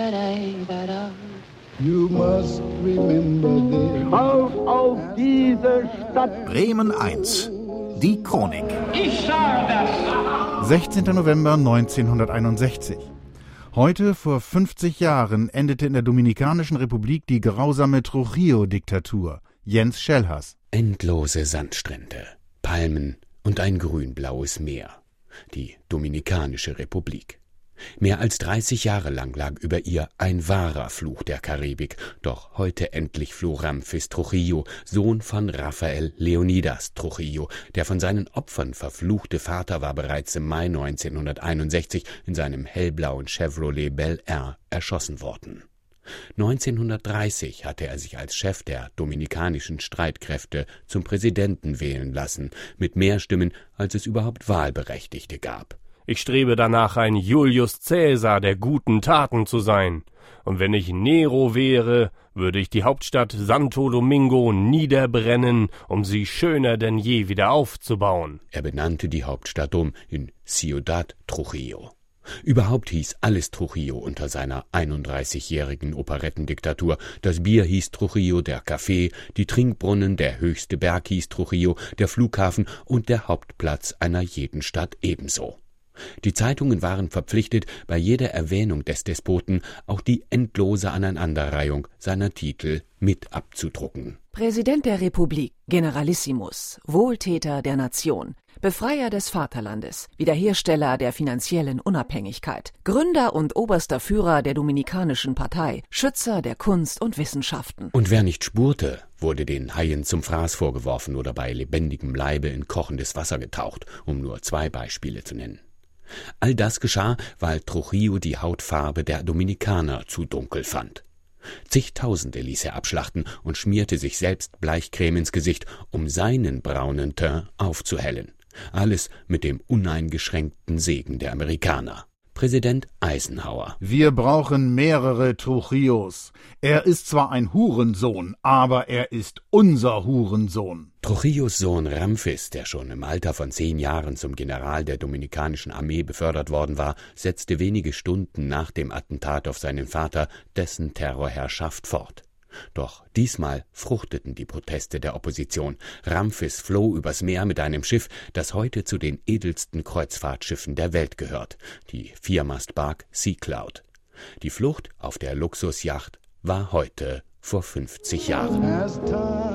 You must remember this. Auf diese Stadt! Bremen 1. Die Chronik. Ich sage das! 16. November 1961. Heute, vor 50 Jahren, endete in der Dominikanischen Republik die grausame Trujillo-Diktatur. Jens Schellhas. Endlose Sandstrände, Palmen und ein grünblaues Meer. Die Dominikanische Republik. Mehr als 30 Jahre lang lag über ihr ein wahrer Fluch der Karibik. Doch heute endlich floh Ramfis Trujillo, Sohn von Rafael Leonidas Trujillo. Der von seinen Opfern verfluchte Vater war bereits im Mai 1961 in seinem hellblauen Chevrolet Bel Air erschossen worden. 1930 hatte er sich als Chef der dominikanischen Streitkräfte zum Präsidenten wählen lassen, mit mehr Stimmen, als es überhaupt Wahlberechtigte gab. Ich strebe danach, ein Julius Caesar der guten Taten zu sein. Und wenn ich Nero wäre, würde ich die Hauptstadt Santo Domingo niederbrennen, um sie schöner denn je wieder aufzubauen. Er benannte die Hauptstadt in Ciudad Trujillo. Überhaupt hieß alles Trujillo unter seiner 31-jährigen Operettendiktatur. Das Bier hieß Trujillo, der Kaffee, die Trinkbrunnen, der höchste Berg hieß Trujillo, der Flughafen und der Hauptplatz einer jeden Stadt ebenso. Die Zeitungen waren verpflichtet, bei jeder Erwähnung des Despoten auch die endlose Aneinanderreihung seiner Titel mit abzudrucken. Präsident der Republik, Generalissimus, Wohltäter der Nation, Befreier des Vaterlandes, Wiederhersteller der finanziellen Unabhängigkeit, Gründer und oberster Führer der Dominikanischen Partei, Schützer der Kunst und Wissenschaften. Und wer nicht spurte, wurde den Haien zum Fraß vorgeworfen oder bei lebendigem Leibe in kochendes Wasser getaucht, um nur 2 Beispiele zu nennen. All das geschah, weil Trujillo die Hautfarbe der Dominikaner zu dunkel fand. Zigtausende ließ er abschlachten und schmierte sich selbst Bleichcreme ins Gesicht, um seinen braunen Teint aufzuhellen. Alles mit dem uneingeschränkten Segen der Amerikaner. Präsident Eisenhower. Wir brauchen mehrere Trujillos. Er ist zwar ein Hurensohn, aber er ist unser Hurensohn. Trujillos Sohn Ramfis, der schon im Alter von 10 Jahren zum General der Dominikanischen Armee befördert worden war, setzte wenige Stunden nach dem Attentat auf seinen Vater dessen Terrorherrschaft fort. Doch diesmal fruchteten die Proteste der Opposition. Ramfis floh übers Meer mit einem Schiff, das heute zu den edelsten Kreuzfahrtschiffen der Welt gehört, die Viermastbark Sea Cloud. Die Flucht auf der Luxusjacht war heute vor 50 Jahren.